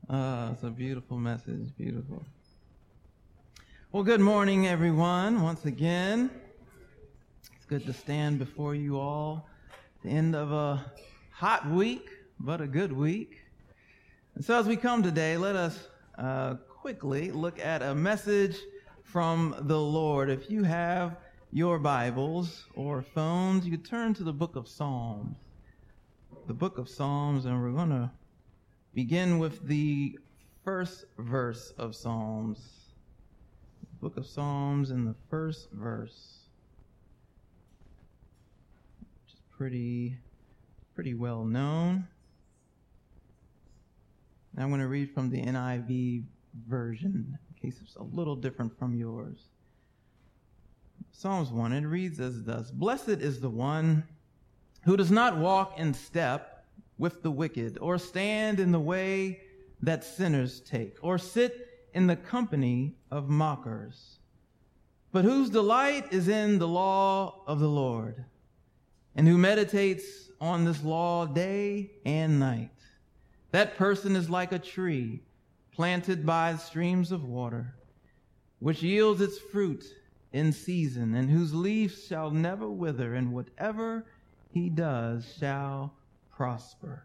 It's a beautiful message. Beautiful. Well, good morning, everyone. Once again, it's good to stand before you all at the end of a hot week, but a good week. And so as we come today, let us quickly look at a message from the Lord. If you have your Bibles or phones, you turn to the book of Psalms. The book of Psalms, and we're going to begin with the first verse of Psalms. Book of Psalms in the first verse. Which is pretty well known. I'm going to read from the NIV version, in case it's a little different from yours. Psalms 1, it reads as thus: Blessed is the one who does not walk in step with the wicked, or stand in the way that sinners take, or sit in the company of mockers, but whose delight is in the law of the Lord, and who meditates on this law day and night. That person is like a tree planted by streams of water, which yields its fruit in season, and whose leaves shall never wither, and whatever he does shall prosper.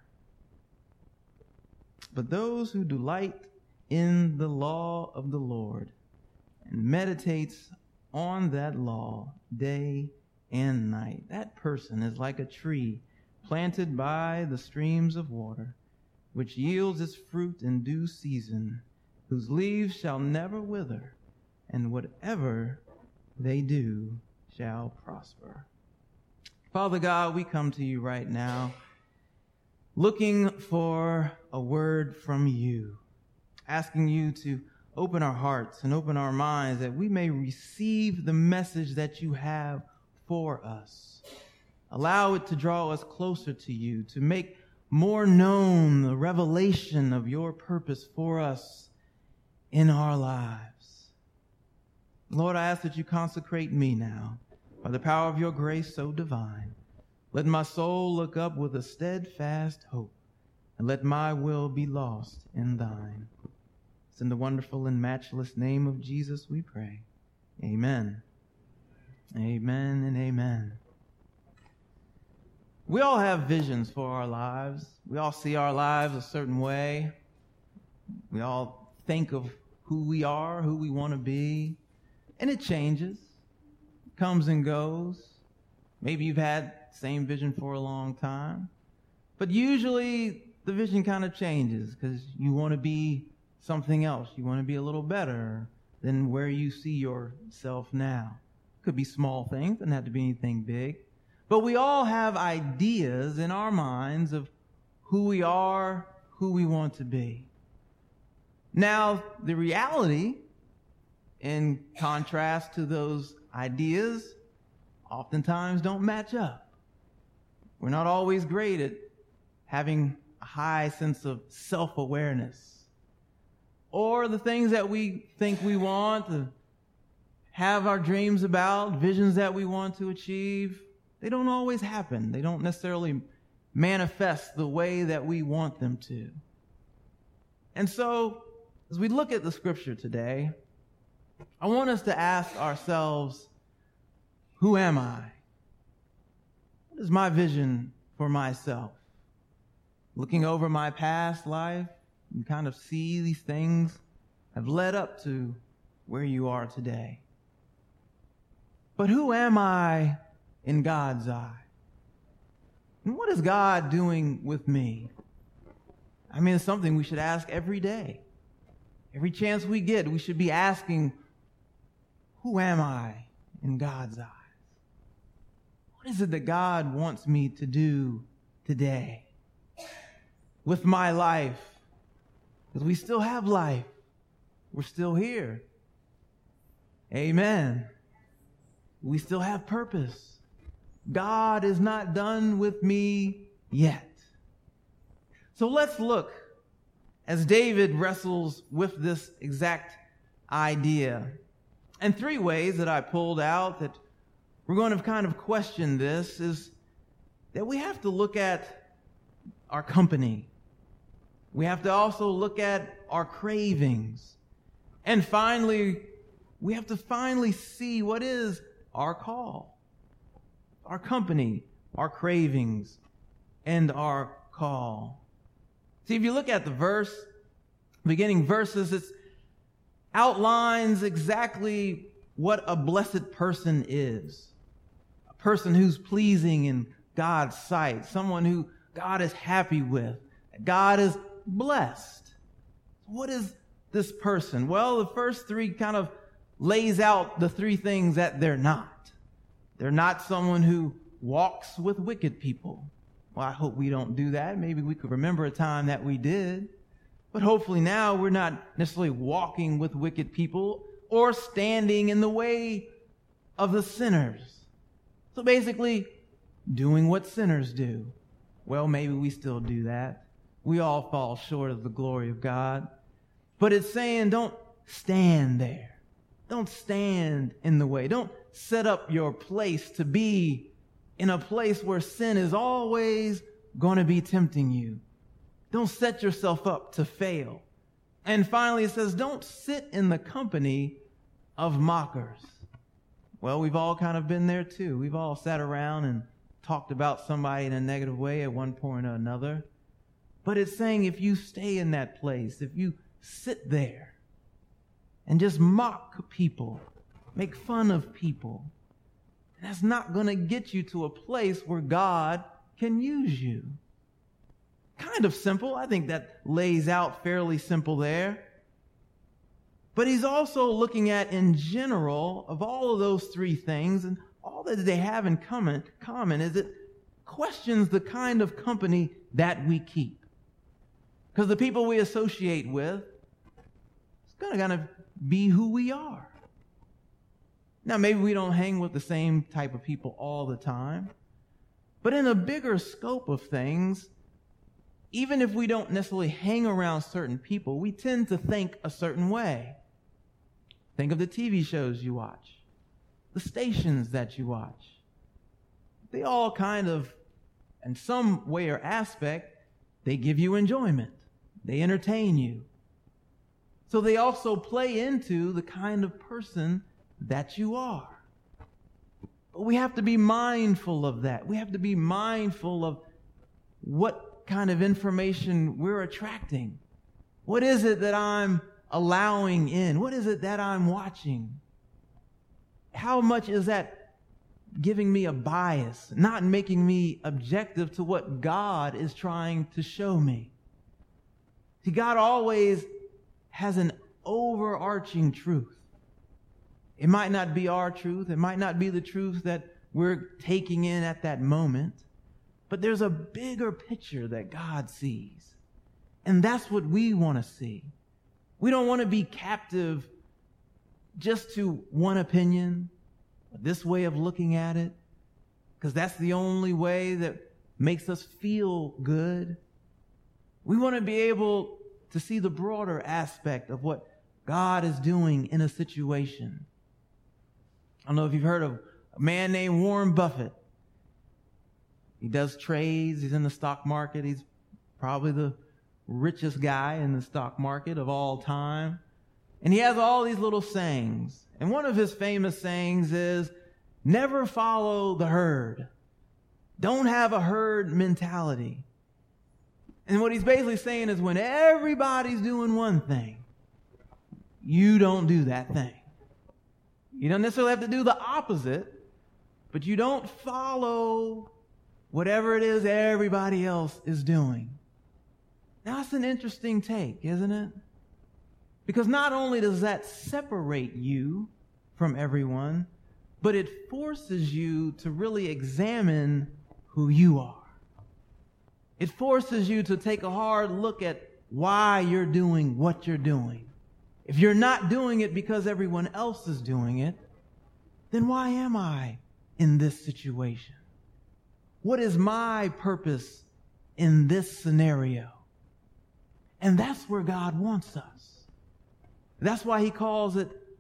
But those who delight in the law of the Lord and meditates on that law day and night, that person is like a tree planted by the streams of water, which yields its fruit in due season, whose leaves shall never wither, and whatever they do shall prosper. Father God, we come to you right now looking for a word from you, asking you to open our hearts and open our minds that we may receive the message that you have for us. Allow it to draw us closer to you, to make more known the revelation of your purpose for us in our lives. Lord, I ask that you consecrate me now by the power of your grace so divine. Let my soul look up with a steadfast hope, and let my will be lost in thine. It's in the wonderful and matchless name of Jesus we pray. Amen. Amen and amen. We all have visions for our lives. We all see our lives a certain way. We all think of who we are, who we want to be, and it changes, comes and goes. Maybe you've had the same vision for a long time, but usually the vision kind of changes because you want to be something else. You want to be a little better than where you see yourself now. Could be small things, doesn't have to be anything big. But we all have ideas in our minds of who we are, who we want to be. Now, the reality, in contrast to those ideas, oftentimes don't match up. We're not always great at having a high sense of self-awareness. Or the things that we think we want to have our dreams about, visions that we want to achieve, they don't always happen. They don't necessarily manifest the way that we want them to. And so, as we look at the scripture today, I want us to ask ourselves, who am I? What is my vision for myself? Looking over my past life, you kind of see these things have led up to where you are today. But who am I in God's eye? And what is God doing with me? I mean, it's something we should ask every day. Every chance we get, we should be asking, who am I in God's eyes? What is it that God wants me to do today with my life? Because we still have life. We're still here. Amen. We still have purpose. God is not done with me yet. So let's look as David wrestles with this exact idea. And three ways that I pulled out that we're going to kind of question this is that we have to look at our company. We have to also look at our cravings. And finally, we have to finally see what is our call, our company, our cravings, and our call. See, if you look at the verse, beginning verses, it outlines exactly what a blessed person is. A person who's pleasing in God's sight, someone who God is happy with, God is blessed. What is this person? Well, the first three kind of lays out the three things that they're not. They're not someone who walks with wicked people. Well, I hope we don't do that. Maybe we could remember a time that we did. But hopefully now we're not necessarily walking with wicked people or standing in the way of the sinners. So basically, doing what sinners do. Well, maybe we still do that. We all fall short of the glory of God. But it's saying don't stand there. Don't stand in the way. Don't set up your place to be in a place where sin is always going to be tempting you. Don't set yourself up to fail. And finally, it says, don't sit in the company of mockers. Well, we've all kind of been there too. We've all sat around and talked about somebody in a negative way at one point or another. But it's saying if you stay in that place, if you sit there and just mock people, make fun of people, that's not going to get you to a place where God can use you. Kind of simple. I think that lays out fairly simple there. But he's also looking at, in general, of all of those three things, and all that they have in common is it questions the kind of company that we keep. Because the people we associate with, it's going to kind of be who we are. Now, maybe we don't hang with the same type of people all the time, but in a bigger scope of things, even if we don't necessarily hang around certain people, we tend to think a certain way. Think of the TV shows you watch, the stations that you watch. They all kind of, in some way or aspect, they give you enjoyment. They entertain you. So they also play into the kind of person that you are. But we have to be mindful of that. We have to be mindful of what kind of information we're attracting. What is it that I'm allowing in? What is it that I'm watching? How much is that giving me a bias, not making me objective to what God is trying to show me? See, God always has an overarching truth. It might not be our truth. It might not be the truth that we're taking in at that moment. But there's a bigger picture that God sees. And that's what we want to see. We don't want to be captive just to one opinion, this way of looking at it, because that's the only way that makes us feel good. We want to be able to see the broader aspect of what God is doing in a situation. I don't know if you've heard of a man named Warren Buffett. He does trades. He's in the stock market. He's probably the richest guy in the stock market of all time. And he has all these little sayings. And one of his famous sayings is, never follow the herd. Don't have a herd mentality. And what he's basically saying is when everybody's doing one thing, you don't do that thing. You don't necessarily have to do the opposite, but you don't follow whatever it is everybody else is doing. Now, that's an interesting take, isn't it? Because not only does that separate you from everyone, but it forces you to really examine who you are. It forces you to take a hard look at why you're doing what you're doing. If you're not doing it because everyone else is doing it, then why am I in this situation? What is my purpose in this scenario? And that's where God wants us. That's why He calls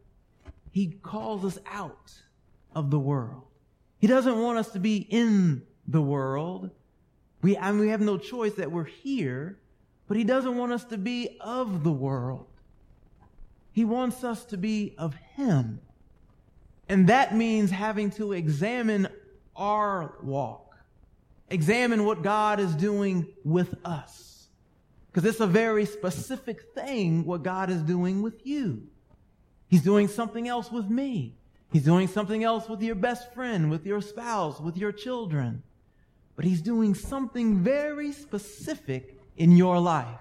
us out of the world. He doesn't want us to be in the world. We have no choice that we're here, But he doesn't want us to be of the world. He wants us to be of him. And that means having to examine our walk. Examine what God is doing with us. Because it's a very specific thing what God is doing with you. He's doing something else with me. He's doing something else with your best friend, with your spouse, with your children. But he's doing something very specific in your life.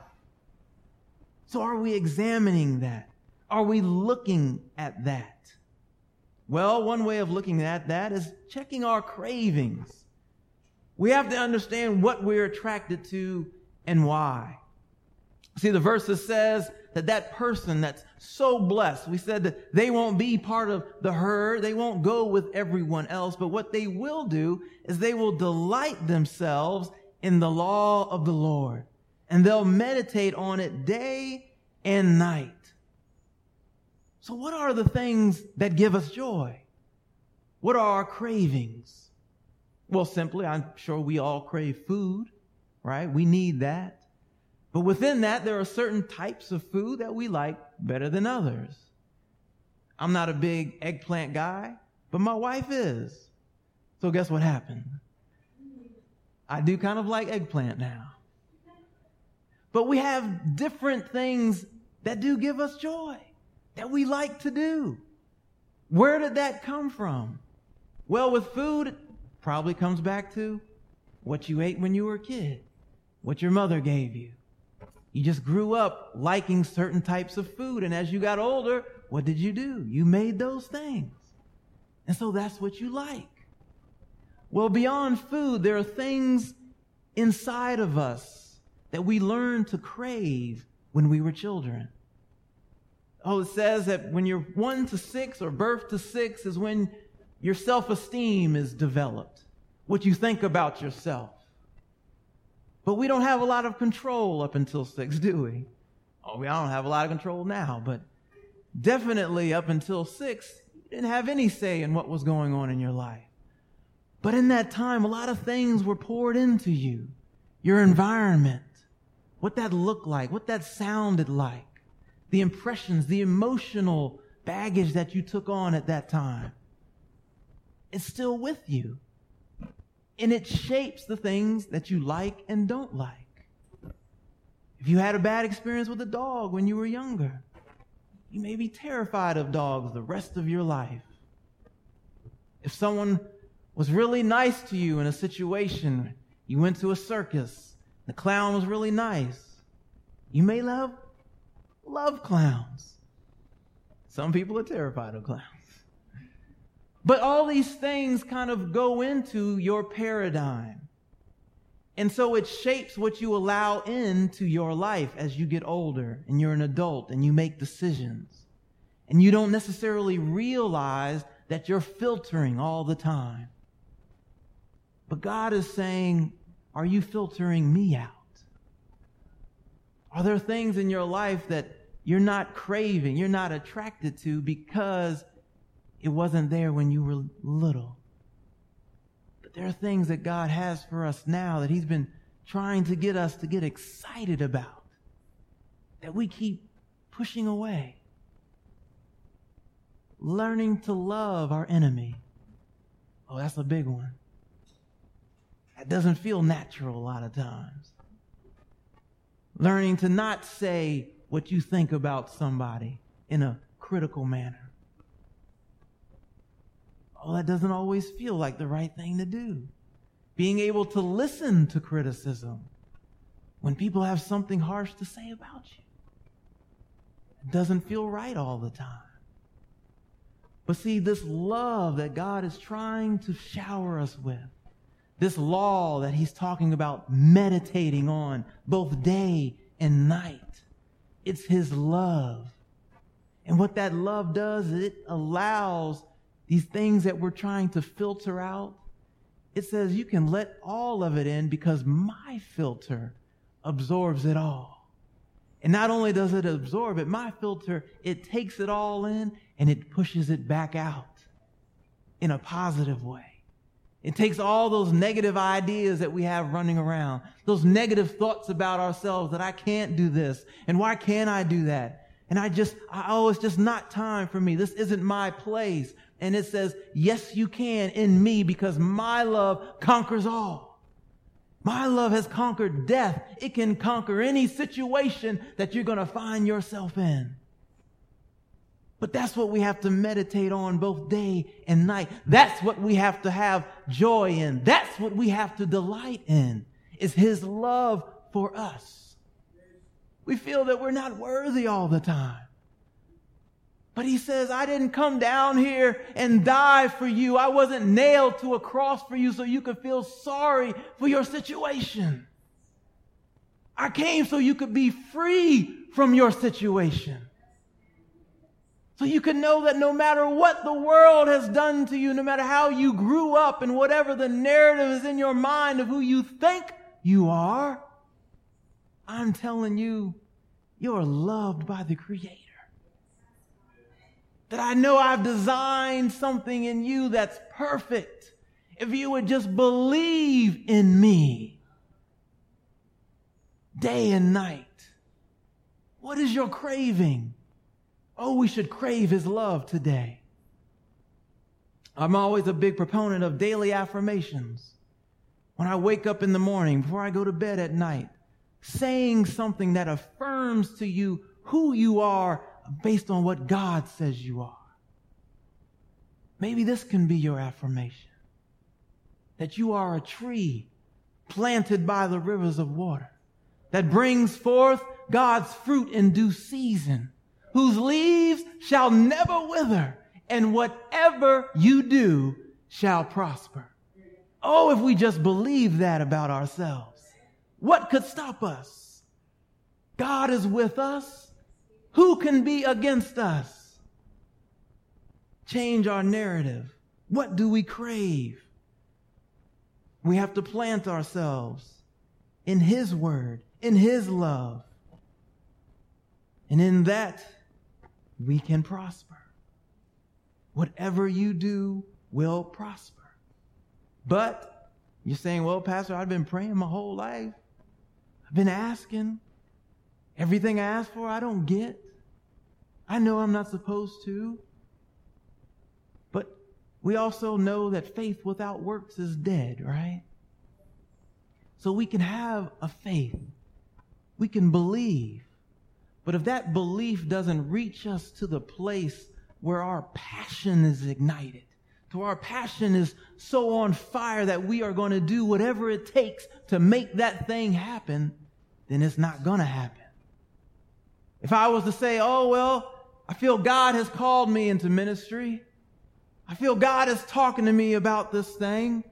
So are we examining that? Are we looking at that? Well, one way of looking at that is checking our cravings. We have to understand what we're attracted to and why. See, the verses says that person that's so blessed, we said that they won't be part of the herd. They won't go with everyone else. But what they will do is they will delight themselves in the law of the Lord. And they'll meditate on it day and night. So what are the things that give us joy? What are our cravings? Well, simply, I'm sure we all crave food, right? We need that. But within that, there are certain types of food that we like better than others. I'm not a big eggplant guy, but my wife is. So guess what happened? I do kind of like eggplant now. But we have different things that do give us joy, that we like to do. Where did that come from? Well, with food, it probably comes back to what you ate when you were a kid, what your mother gave you. You just grew up liking certain types of food, and as you got older, what did you do? You made those things. And so that's what you like. Well, beyond food, there are things inside of us that we learned to crave when we were children. Oh, it says that when you're 1 to 6 or birth to 6 is when your self-esteem is developed, what you think about yourself. But we don't have a lot of control up until 6, do we? Oh, I don't have a lot of control now, but definitely up until 6, you didn't have any say in what was going on in your life. But in that time, a lot of things were poured into you, your environment, what that looked like, what that sounded like, the impressions, the emotional baggage that you took on at that time. It's still with you. And it shapes the things that you like and don't like. If you had a bad experience with a dog when you were younger, you may be terrified of dogs the rest of your life. If someone was really nice to you in a situation, you went to a circus, the clown was really nice, you may love clowns. Some people are terrified of clowns. But all these things kind of go into your paradigm. And so it shapes what you allow into your life as you get older and you're an adult and you make decisions. And you don't necessarily realize that you're filtering all the time. But God is saying, are you filtering me out? Are there things in your life that you're not craving, you're not attracted to because it wasn't there when you were little? But there are things that God has for us now that He's been trying to get us to get excited about, that we keep pushing away. Learning to love our enemy. Oh, that's a big one. That doesn't feel natural a lot of times. Learning to not say what you think about somebody in a critical manner. Oh, that doesn't always feel like the right thing to do. Being able to listen to criticism when people have something harsh to say about you. It doesn't feel right all the time. But see, this love that God is trying to shower us with, this law that He's talking about meditating on both day and night, it's His love. And what that love does is it allows these things that we're trying to filter out. It says you can let all of it in because my filter absorbs it all. And not only does it absorb it, my filter, it takes it all in and it pushes it back out in a positive way. It takes all those negative ideas that we have running around, those negative thoughts about ourselves that I can't do this and why can't I do that? And it's just not time for me. This isn't my place. And it says, yes, you can in me because my love conquers all. My love has conquered death. It can conquer any situation that you're going to find yourself in. But that's what we have to meditate on both day and night. That's what we have to have joy in. That's what we have to delight in, is his love for us. We feel that we're not worthy all the time. But he says, I didn't come down here and die for you. I wasn't nailed to a cross for you so you could feel sorry for your situation. I came so you could be free from your situation. So you can know that no matter what the world has done to you, no matter how you grew up and whatever the narrative is in your mind of who you think you are, I'm telling you, you're loved by the Creator. That I know I've designed something in you that's perfect. If you would just believe in me day and night. What is your craving? Oh, we should crave his love today. I'm always a big proponent of daily affirmations. When I wake up in the morning, before I go to bed at night, saying something that affirms to you who you are based on what God says you are. Maybe this can be your affirmation. That you are a tree planted by the rivers of water that brings forth God's fruit in due season, whose leaves shall never wither, and whatever you do shall prosper. Oh, if we just believe that about ourselves, what could stop us? God is with us. Who can be against us? Change our narrative. What do we crave? We have to plant ourselves in his word, in his love. And in that, we can prosper. Whatever you do will prosper. But you're saying, well, Pastor, I've been praying my whole life. I've been asking. Everything I ask for, I don't get. I know I'm not supposed to. But we also know that faith without works is dead, right? So we can have a faith. We can believe. But if that belief doesn't reach us to the place where our passion is ignited, to our passion is so on fire that we are going to do whatever it takes to make that thing happen, then it's not going to happen. If I was to say, oh, well, I feel God has called me into ministry. I feel God is talking to me about this thing,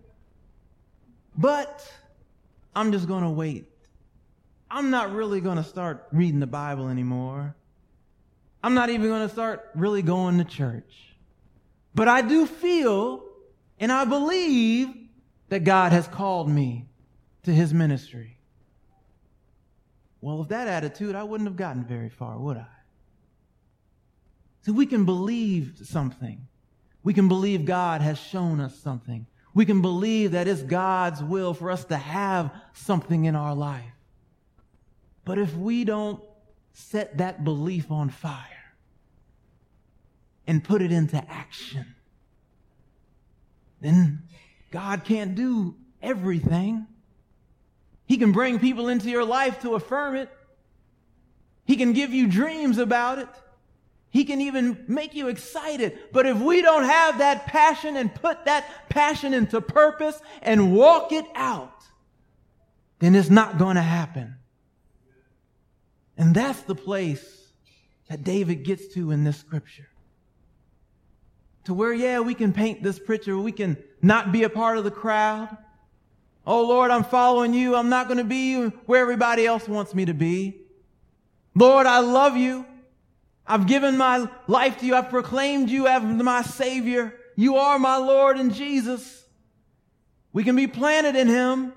but I'm just going to wait. I'm not really going to start reading the Bible anymore. I'm not even going to start really going to church. But I do feel and I believe that God has called me to his ministry. Well, with that attitude, I wouldn't have gotten very far, would I? So we can believe something. We can believe God has shown us something. We can believe that it's God's will for us to have something in our life. But if we don't set that belief on fire and put it into action, then God can't do everything. He can bring people into your life to affirm it. He can give you dreams about it. He can even make you excited. But if we don't have that passion and put that passion into purpose and walk it out, then it's not going to happen. And that's the place that David gets to in this scripture. To where, yeah, we can paint this picture. We can not be a part of the crowd. Oh, Lord, I'm following you. I'm not going to be where everybody else wants me to be. Lord, I love you. I've given my life to you. I've proclaimed you as my Savior. You are my Lord and Jesus. We can be planted in him.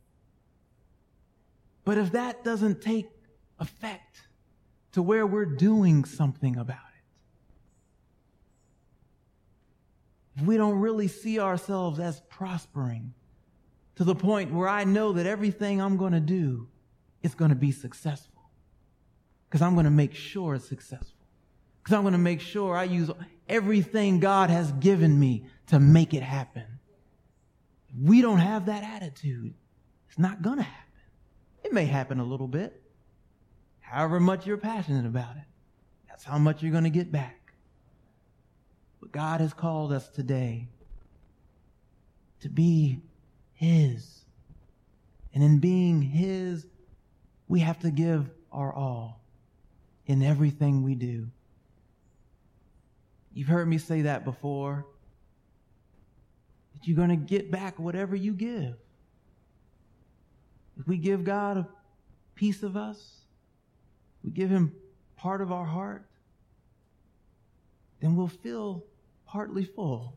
But if that doesn't take effect to where we're doing something about it, if we don't really see ourselves as prospering to the point where I know that everything I'm going to do is going to be successful, because I'm going to make sure it's successful, because I'm going to make sure I use everything God has given me to make it happen. If we don't have that attitude, it's not going to happen. It may happen a little bit. However much you're passionate about it, that's how much you're going to get back. But God has called us today to be His. And in being His, we have to give our all in everything we do. You've heard me say that before, that you're going to get back whatever you give. If we give God a piece of us, we give Him part of our heart, then we'll feel partly full.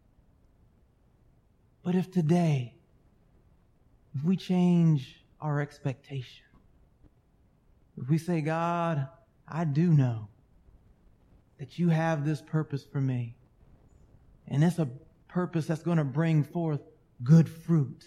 But if today, if we change our expectation, if we say, God, I do know that you have this purpose for me, and it's a purpose that's going to bring forth good fruit,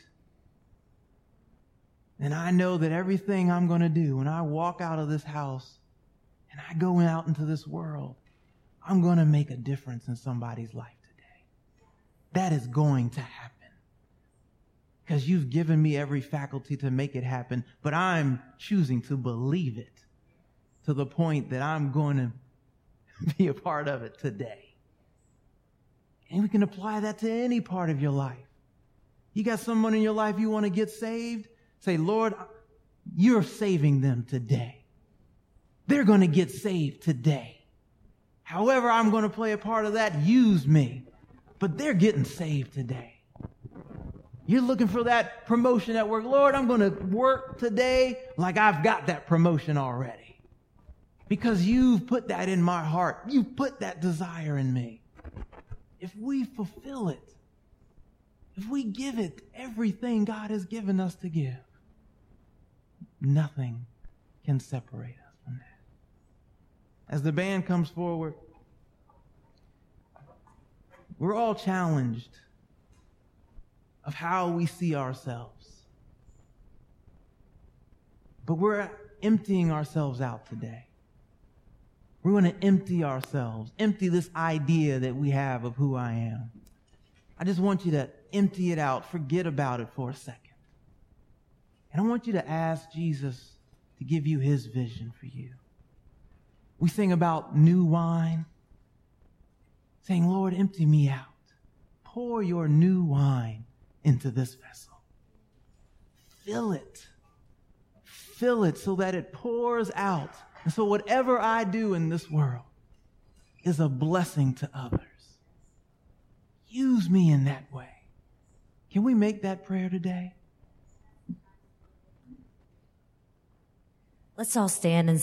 and I know that everything I'm going to do when I walk out of this house and I go out into this world, I'm going to make a difference in somebody's life today. That is going to happen, because you've given me every faculty to make it happen, but I'm choosing to believe it to the point that I'm going to be a part of it today. And we can apply that to any part of your life. You got someone in your life you want to get saved? Say, Lord, you're saving them today. They're going to get saved today. However I'm going to play a part of that, use me. But they're getting saved today. You're looking for that promotion at work. Lord, I'm going to work today like I've got that promotion already, because you've put that in my heart. You've put that desire in me. If we fulfill it, if we give it everything God has given us to give, nothing can separate us from that. As the band comes forward, we're all challenged of how we see ourselves. But we're emptying ourselves out today. We're going to empty ourselves, empty this idea that we have of who I am. I just want you to empty it out, forget about it for a second. And I want you to ask Jesus to give you His vision for you. We sing about new wine, saying, Lord, empty me out. Pour your new wine into this vessel. Fill it. Fill it so that it pours out. And so whatever I do in this world is a blessing to others. Use me in that way. Can we make that prayer today? Let's all stand and